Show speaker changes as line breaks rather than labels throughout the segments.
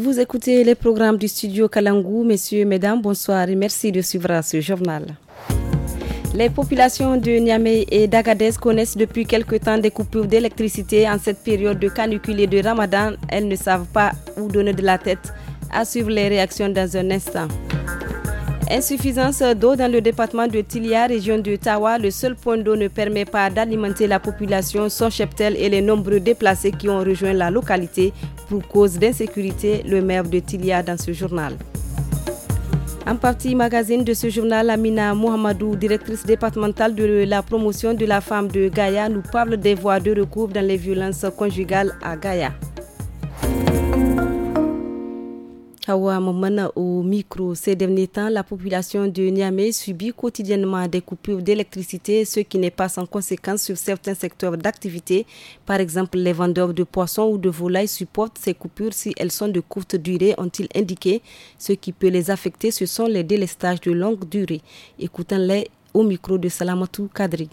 Vous écoutez les programmes du studio Kalangou. Messieurs, mesdames, bonsoir et merci de suivre ce journal. Les populations de Niamey et d'Agadez connaissent depuis quelque temps des coupures d'électricité en cette période de canicule et de Ramadan. Elles ne savent pas où donner de la tête. À suivre les réactions dans un instant. Insuffisance d'eau dans le département de Tilia, région de Tawa. Le seul point d'eau ne permet pas d'alimenter la population, son cheptel et les nombreux déplacés qui ont rejoint la localité pour cause d'insécurité. Le maire de Tilia dans ce journal. En partie magazine de ce journal, Amina Mohamedou, directrice départementale de la promotion de la femme de Gaïa, nous parle des voies de recours dans les violences conjugales à Gaïa. Hawa Momana au micro. Ces derniers temps, la population de Niamey subit quotidiennement des coupures d'électricité, ce qui n'est pas sans conséquence sur certains secteurs d'activité. Par exemple, les vendeurs de poissons ou de volailles supportent ces coupures si elles sont de courte durée, ont-ils indiqué. Ce qui peut les affecter, ce sont les délestages de longue durée. Écoutons-les au micro de Salamatou Kadri.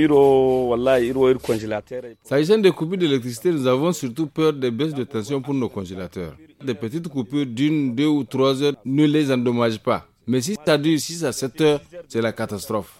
S'agissant des coupures d'électricité, nous avons surtout peur des baisses de tension pour nos congélateurs. Des petites coupures d'une, 2 ou 3 heures ne les endommagent pas. Mais si ça dure 6 à 7 heures, c'est la catastrophe.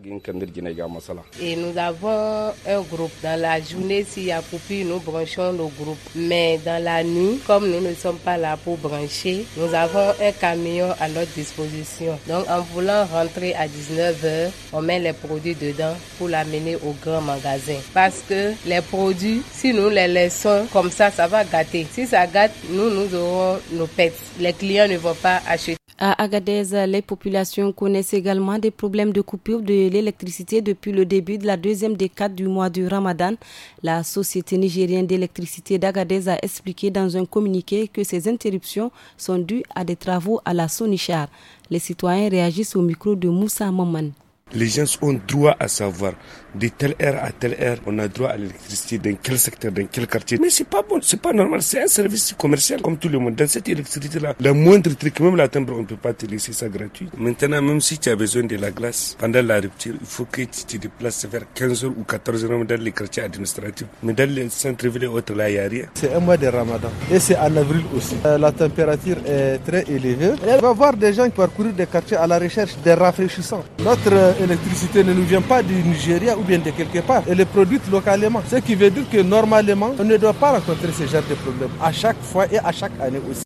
Et nous avons un groupe. Dans la journée, s'il y a coupure, nous branchons le groupe. Mais dans la nuit, comme nous ne sommes pas là pour brancher, nous avons un camion à notre disposition. Donc en voulant rentrer à 19h, on met les produits dedans pour l'amener au grand magasin. Parce que les produits, si nous les laissons comme ça va gâter. Si ça gâte, nous aurons nos pets. Les clients ne vont pas acheter.
À Agadez, les populations connaissent également des problèmes de coupure de l'électricité depuis le début de la deuxième décade du mois du Ramadan. La Société nigérienne d'électricité d'Agadez a expliqué dans un communiqué que ces interruptions sont dues à des travaux à la Sonichar. Les citoyens réagissent au micro de Moussa Maman.
Les gens ont droit à savoir de telle heure à telle heure, on a droit à l'électricité dans quel secteur, dans quel quartier. Mais c'est pas bon, c'est pas normal, c'est un service commercial comme tout le monde. Dans cette électricité-là, la moindre truc, même la timbre, on ne peut pas te laisser ça gratuit. Maintenant, même si tu as besoin de la glace, pendant la rupture, il faut que tu te déplaces vers 15h ou 14h dans les quartiers administratifs. Mais dans les centres-villes et autres, là, il n'y a rien.
C'est un mois de Ramadan et c'est en avril aussi. La température est très élevée. Il va y avoir des gens qui parcourent des quartiers à la recherche des rafraîchissants. Notre électricité ne nous vient pas du Nigeria ou bien de quelque part. Elle est produite localement. Ce qui veut dire que normalement, on ne doit pas rencontrer ce genre de problème à chaque fois et à chaque année aussi.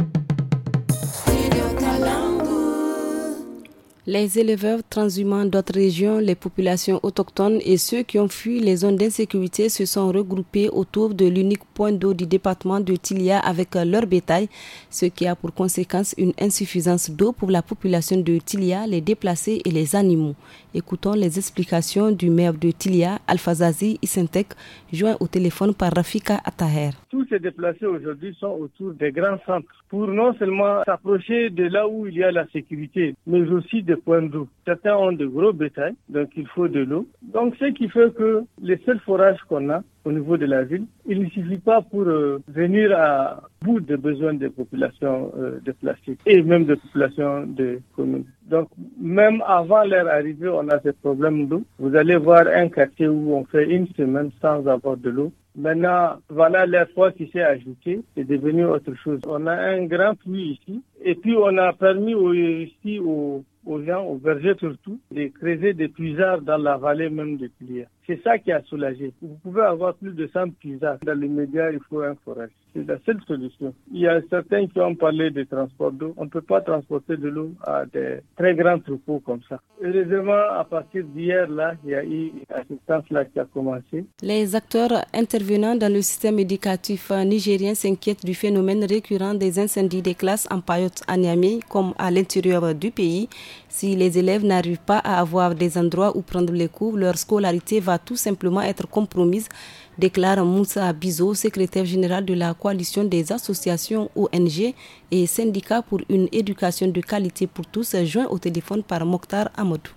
Les éleveurs transhumants d'autres régions, les populations autochtones et ceux qui ont fui les zones d'insécurité se sont regroupés autour de l'unique point d'eau du département de Tilia avec leur bétail, ce qui a pour conséquence une insuffisance d'eau pour la population de Tilia, les déplacés et les animaux. Écoutons les explications du maire de Tilia, Alfazazi Isentek, joint au téléphone par Rafika Ataher.
Tous ces déplacés aujourd'hui sont autour des grands centres pour non seulement s'approcher de là où il y a la sécurité, mais aussi des points d'eau. Certains ont de gros bétails, donc il faut de l'eau. Donc ce qui fait que les seuls forages qu'on a au niveau de la ville, il ne suffit pas pour venir à bout des besoins des populations déplacées et même des populations de communes. Donc même avant leur arrivée, on a ces problèmes d'eau. Vous allez voir un quartier où on fait une semaine sans avoir de l'eau. Maintenant, voilà l'air froid qui s'est ajouté, c'est devenu autre chose. On a un grand puits ici et puis on a permis ici aux gens, aux bergers surtout, de creuser des puisards dans la vallée même de Tilia. C'est ça qui a soulagé. Vous pouvez avoir plus de 100 puisards. Dans les médias, il faut un forage. C'est la seule solution. Il y a certains qui ont parlé de transport d'eau. On ne peut pas transporter de l'eau à des très grands troupeaux comme ça. Heureusement, à partir d'hier, là, il y a eu une assistance là qui a commencé.
Les acteurs intervenant dans le système éducatif nigérien s'inquiètent du phénomène récurrent des incendies des classes en Payotte à Niamey comme à l'intérieur du pays. Si les élèves n'arrivent pas à avoir des endroits où prendre les cours, leur scolarité va tout simplement être compromise, déclare Moussa Bizo, secrétaire général de la coalition des associations ONG et syndicats pour une éducation de qualité pour tous, joint au téléphone par Mokhtar Amadou.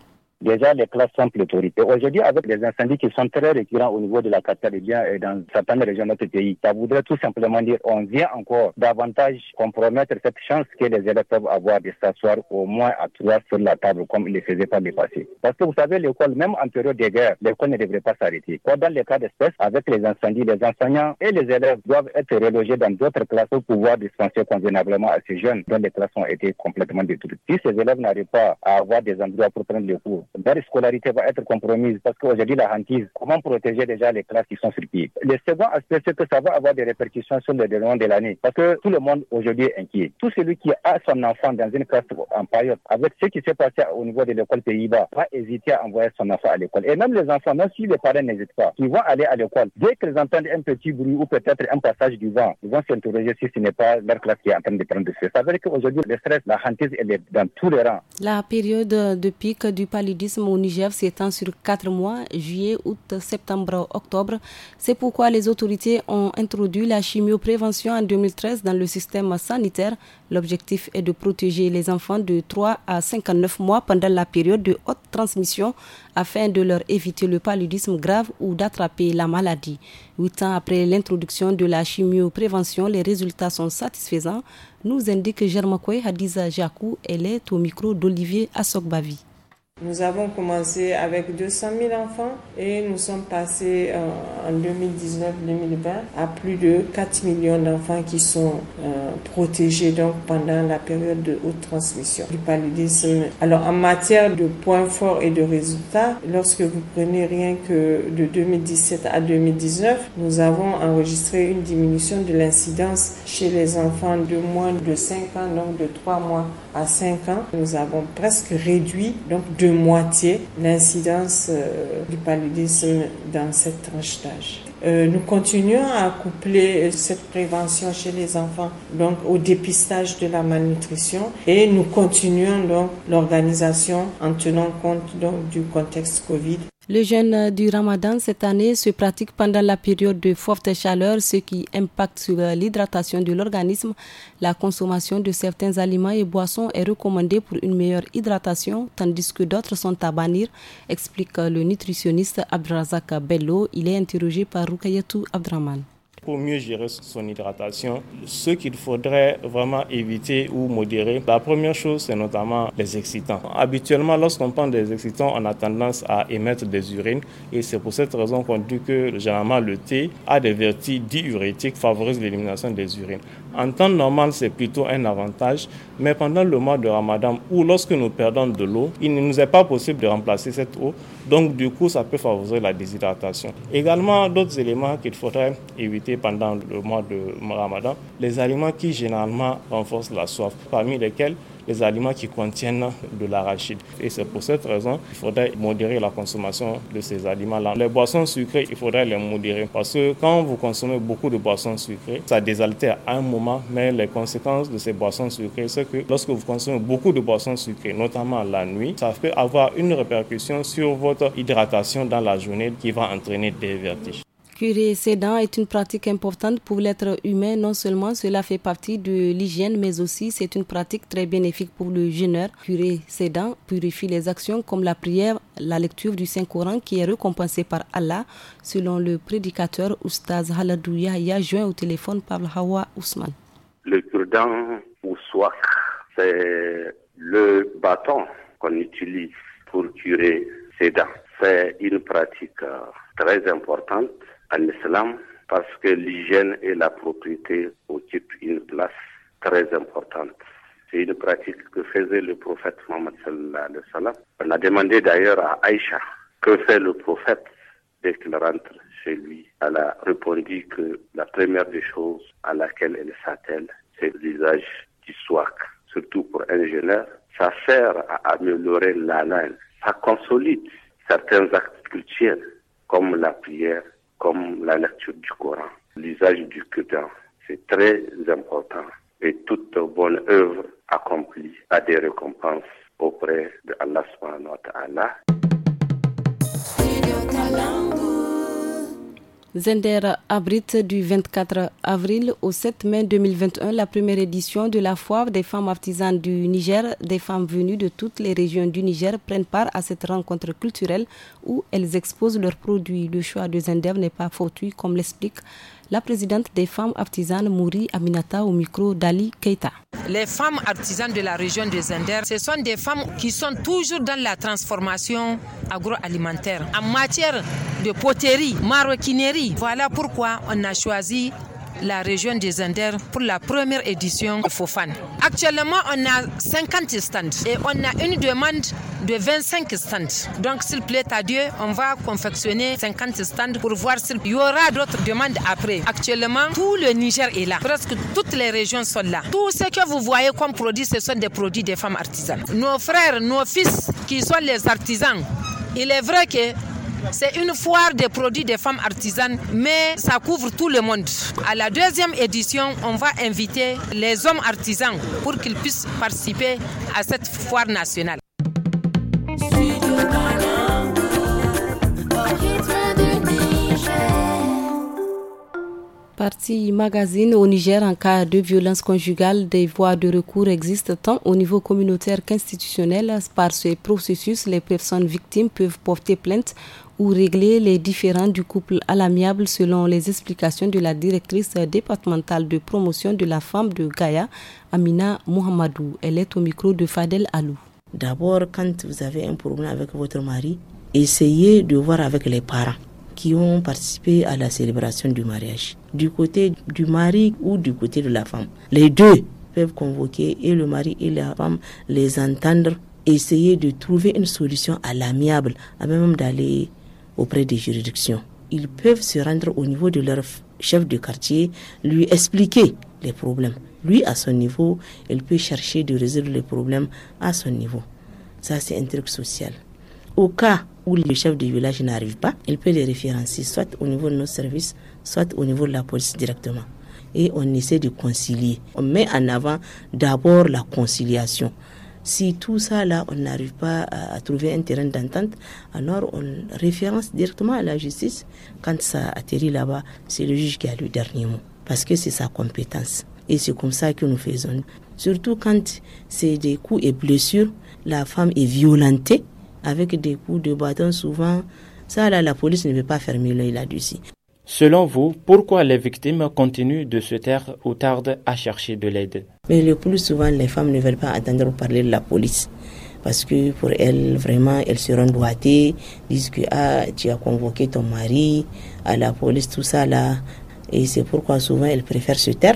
Déjà, les classes sont pléthoriques. Et aujourd'hui, avec les incendies qui sont très récurrents au niveau de la capitale et dans certaines régions de notre pays, ça voudrait tout simplement dire qu'on vient encore davantage compromettre cette chance que les élèves peuvent avoir de s'asseoir au moins à 3 sur la table comme ils ne le faisaient pas le passé. Parce que vous savez, l'école, même en période de guerre, l'école ne devrait pas s'arrêter. Dans les cas d'espèce, avec les incendies, les enseignants et les élèves doivent être relogés dans d'autres classes pour pouvoir dispenser convenablement à ces jeunes dont les classes ont été complètement détruites. Si ces élèves n'arrivent pas à avoir des endroits pour prendre les cours, leur scolarité va être compromise parce qu'aujourd'hui, la hantise, comment protéger déjà les classes qui sont sur pied? Le second aspect, c'est que ça va avoir des répercussions sur le déroulement de l'année parce que tout le monde aujourd'hui est inquiet. Tout celui qui a son enfant dans une classe en période, avec ce qui s'est passé au niveau de l'école Pays-Bas, va hésiter à envoyer son enfant à l'école. Et même les enfants, même si les parents n'hésitent pas, ils vont aller à l'école. Dès qu'ils entendent un petit bruit ou peut-être un passage du vent, ils vont s'interroger si ce n'est pas leur classe qui est en train de prendre feu. Ça veut dire qu'aujourd'hui, le stress, la hantise, elle est dans tous les rangs.
La période de pic du paludisme au Niger s'étend sur 4 mois, juillet, août, septembre, octobre. C'est pourquoi les autorités ont introduit la chimioprévention en 2013 dans le système sanitaire. L'objectif est de protéger les enfants de 3 à 59 mois pendant la période de haute transmission afin de leur éviter le paludisme grave ou d'attraper la maladie. 8 ans après l'introduction de la chimioprévention, les résultats sont satisfaisants, nous indique Germakoy Hadiza Jakou. Elle est au micro d'Olivier Assogbavi.
Nous avons commencé avec 200 000 enfants et nous sommes passés en 2019-2020 à plus de 4 millions d'enfants qui sont protégés donc pendant la période de haute transmission du paludisme. Alors en matière de points forts et de résultats, lorsque vous prenez rien que de 2017 à 2019, nous avons enregistré une diminution de l'incidence chez les enfants de moins de 5 ans, donc de 3 mois à 5 ans. Nous avons presque réduit donc de moitié l'incidence du paludisme dans cette tranche d'âge. Nous continuons à coupler cette prévention chez les enfants donc au dépistage de la malnutrition et nous continuons donc l'organisation en tenant compte donc du contexte Covid.
Le jeûne du Ramadan cette année se pratique pendant la période de forte chaleur, ce qui impacte sur l'hydratation de l'organisme. La consommation de certains aliments et boissons est recommandée pour une meilleure hydratation, tandis que d'autres sont à bannir, explique le nutritionniste Abdrazak Bello. Il est interrogé par Rukayatou Abdraman.
Pour mieux gérer son hydratation, ce qu'il faudrait vraiment éviter ou modérer, la première chose, c'est notamment les excitants. Habituellement, lorsqu'on prend des excitants, on a tendance à émettre des urines et c'est pour cette raison qu'on dit que généralement le thé a des vertus diurétiques, favorise l'élimination des urines. En temps normal, c'est plutôt un avantage, mais pendant le mois de Ramadan ou lorsque nous perdons de l'eau, il ne nous est pas possible de remplacer cette eau, donc du coup, ça peut favoriser la déshydratation. Également, d'autres éléments qu'il faudrait éviter pendant le mois de Ramadan, les aliments qui généralement renforcent la soif, parmi lesquels les aliments qui contiennent de l'arachide. Et c'est pour cette raison qu'il faudrait modérer la consommation de ces aliments-là. Les boissons sucrées, il faudrait les modérer parce que quand vous consommez beaucoup de boissons sucrées, ça désaltère à un moment, mais les conséquences de ces boissons sucrées, c'est que lorsque vous consommez beaucoup de boissons sucrées, notamment la nuit, ça peut avoir une répercussion sur votre hydratation dans la journée qui va entraîner des vertiges.
Curer ses dents est une pratique importante pour l'être humain. Non seulement cela fait partie de l'hygiène, mais aussi c'est une pratique très bénéfique pour le jeûneur. Curer ses dents purifie les actions comme la prière, la lecture du Saint-Coran qui est récompensée par Allah, selon le prédicateur Oustaz Haladou Yahya, joint au téléphone par Hawa Ousmane.
Le cure-dent ou swak, c'est le bâton qu'on utilise pour curer ses dents. C'est une pratique très importante en islam parce que l'hygiène et la propriété occupent une place très importante. C'est une pratique que faisait le prophète Mohammed sallallahu alayhi wa sallam. On a demandé d'ailleurs à Aïcha que fait le prophète dès qu'il rentre chez lui. Elle a répondu que la première des choses à laquelle elle s'attelle, c'est l'usage du swak. Surtout pour un jeûneur, ça sert à améliorer la langue. Ça consolide certains actes culturels comme la prière, comme la lecture du Coran. L'usage du cure-dent, c'est très important. Et toute bonne œuvre accomplie a des récompenses auprès de Allah subhanahu wa ta'ala.
Zender abrite du 24 avril au 7 mai 2021 la première édition de la foire des femmes artisanes du Niger. Des femmes venues de toutes les régions du Niger prennent part à cette rencontre culturelle où elles exposent leurs produits. Le choix de Zender n'est pas fortuit, comme l'explique la présidente des femmes artisanes Mouri Aminata au micro d'Ali Keita.
Les femmes artisanes de la région de Zender, ce sont des femmes qui sont toujours dans la transformation agroalimentaire. En matière de poterie, maroquinerie, voilà pourquoi on a choisi la région de Zender pour la première édition de Fofan. Actuellement, on a 50 stands et on a une demande de 25 stands. Donc, s'il plaît à Dieu, on va confectionner 50 stands pour voir s'il y aura d'autres demandes après. Actuellement, tout le Niger est là. Presque toutes les régions sont là. Tout ce que vous voyez comme produits, ce sont des produits des femmes artisanes. Nos frères, nos fils qui sont les artisans, il est vrai que c'est une foire des produits des femmes artisanes, mais ça couvre tout le monde. À la deuxième édition, on va inviter les hommes artisans pour qu'ils puissent participer à cette foire nationale.
Partie magazine au Niger, en cas de violence conjugale, des voies de recours existent tant au niveau communautaire qu'institutionnel. Par ce processus, les personnes victimes peuvent porter plainte ou régler les différends du couple à l'amiable selon les explications de la directrice départementale de promotion de la femme de Gaïa, Amina Mohamedou. Elle est au micro de Fadel Alou.
D'abord, quand vous avez un problème avec votre mari, essayez de voir avec les parents qui ont participé à la célébration du mariage, du côté du mari ou du côté de la femme. Les deux peuvent convoquer et le mari et la femme les entendre, essayer de trouver une solution à l'amiable, avant même d'aller auprès des juridictions. Ils peuvent se rendre au niveau de leur chef de quartier, lui expliquer les problèmes. Lui, à son niveau, il peut chercher de résoudre les problèmes à son niveau. Ça, c'est un truc social. Au cas où le chef de village n'arrive pas, il peut les référencer soit au niveau de nos services, soit au niveau de la police directement. Et on essaie de concilier. On met en avant d'abord la conciliation. Si tout ça là, on n'arrive pas à trouver un terrain d'entente, alors on référence directement à la justice. Quand ça atterrit là-bas, c'est le juge qui a le dernier mot, parce que c'est sa compétence. Et c'est comme ça que nous faisons. Surtout quand c'est des coups et blessures, la femme est violentée avec des coups de bâton souvent. Ça là, la police ne veut pas fermer l'œil là-dessus.
Selon vous, pourquoi les victimes continuent de se taire ou tardent à chercher de l'aide?
Mais le plus souvent, les femmes ne veulent pas entendre parler de la police. Parce que pour elles, vraiment, elles seront doigtées, disent que tu as convoqué ton mari à la police, tout ça là. Et c'est pourquoi souvent elles préfèrent se taire,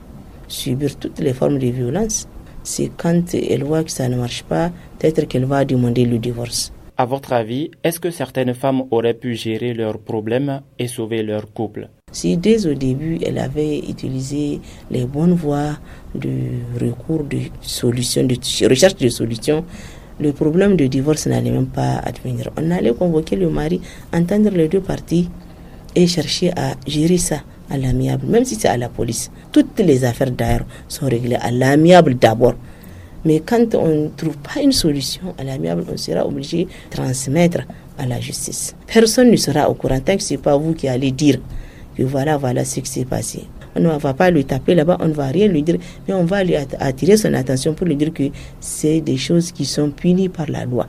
subir toutes les formes de violence. C'est quand elles voient que ça ne marche pas, peut-être qu'elle va demander le divorce.
À votre avis, est-ce que certaines femmes auraient pu gérer leurs problèmes et sauver leur couple?
Si dès au début, elle avait utilisé les bonnes voies de recours, de solutions, de recherche de solutions, le problème de divorce n'allait même pas advenir. On allait convoquer le mari, entendre les deux parties et chercher à gérer ça à l'amiable, même si c'est à la police. Toutes les affaires d'ailleurs sont réglées à l'amiable d'abord. Mais quand on ne trouve pas une solution à l'amiable, on sera obligé de transmettre à la justice. Personne ne sera au courant tant que ce n'est pas vous qui allez dire que voilà ce qui s'est passé. On ne va pas le taper là-bas, on ne va rien lui dire, mais on va lui attirer son attention pour lui dire que c'est des choses qui sont punies par la loi.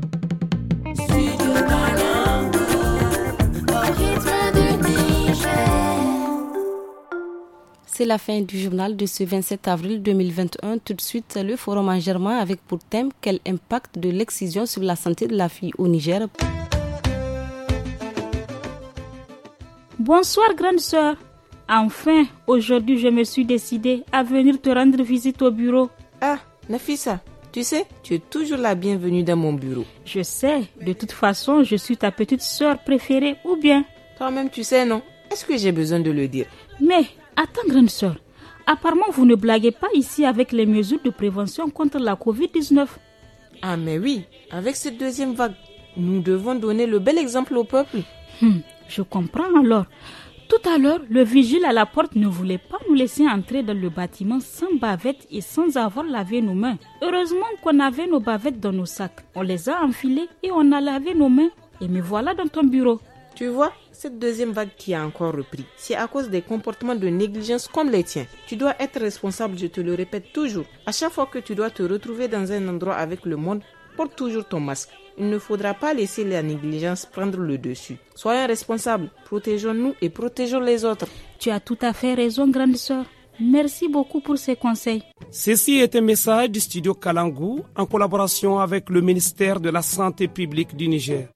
C'est la fin du journal de ce 27 avril 2021. Tout de suite, le forum en germain avec pour thème quel impact de l'excision sur la santé de la fille au Niger.
Bonsoir grande sœur. Enfin, aujourd'hui je me suis décidée à venir te rendre visite au bureau.
Ah, Nafissa, tu sais, tu es toujours la bienvenue dans mon bureau.
Je sais, de toute façon, je suis ta petite sœur préférée, ou bien?
Toi-même tu sais, non? Est-ce que j'ai besoin de le dire?
Mais... attends, grande sœur, apparemment vous ne blaguez pas ici avec les mesures de prévention contre la Covid-19.
Ah mais oui, avec cette deuxième vague, nous devons donner le bel exemple au peuple.
Je comprends alors. Tout à l'heure, le vigile à la porte ne voulait pas nous laisser entrer dans le bâtiment sans bavette et sans avoir lavé nos mains. Heureusement qu'on avait nos bavettes dans nos sacs. On les a enfilées et on a lavé nos mains. Et me voilà dans ton bureau.
Tu vois, cette deuxième vague qui a encore repris, c'est à cause des comportements de négligence comme les tiens. Tu dois être responsable, je te le répète toujours. À chaque fois que tu dois te retrouver dans un endroit avec le monde, porte toujours ton masque. Il ne faudra pas laisser la négligence prendre le dessus. Soyons responsables, protégeons-nous et protégeons les autres.
Tu as tout à fait raison, grande sœur. Merci beaucoup pour ces conseils.
Ceci est un message du studio Kalangu en collaboration avec le ministère de la Santé publique du Niger.